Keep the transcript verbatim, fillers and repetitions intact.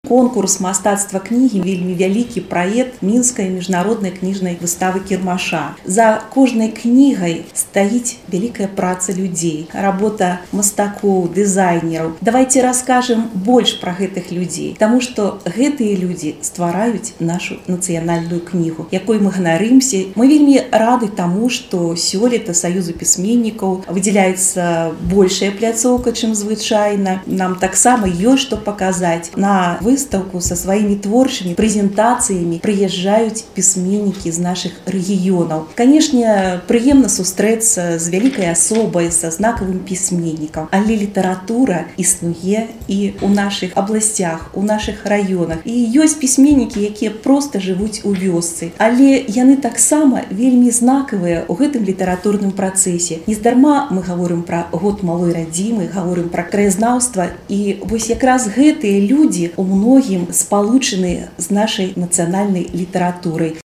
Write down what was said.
конкурс мастацтва кнігі вельмі вялікі праект мінскай міжнароднай кніжнай выставы кірмаша. За кожнай кнігай стаіць вялікая праца людзей, работа мастакоў, дызайнераў. Давайте раскажам больш пра гэтых людзей, таму што гэтыя людзі ствараюць нашу нацыянальную кнігу, якой мы ганарымся. Мы вельмі рады таму, што сёлета Саюзу пісьменнікаў выдзяляецца большая пляцоўка, чым звычайна. Нам таксама ёсць што паказаць. На выстаўку са сваімі творчымі прэзентацыямі прыязджаюць пісьменнікі з нашых рэгіёнаў. Канешне, прыемна сустрэцца з вялікай асобай, са знакавым пісьменнікам, але літаратура існуе і ў нашых абласцях, у нашых раёнах. І ёсць пісьменнікі, якія проста жывуць у вёсцы, але яны таксама вельмі знакавыя ў гэтым літаратурным працэсе. Нездарма мы гаворым пра год малой радзімы, гаворым пра краязнаўства, і вось якраз гэтыя людзі у многім спалучаны з нашай нацыянальнай літаратурай.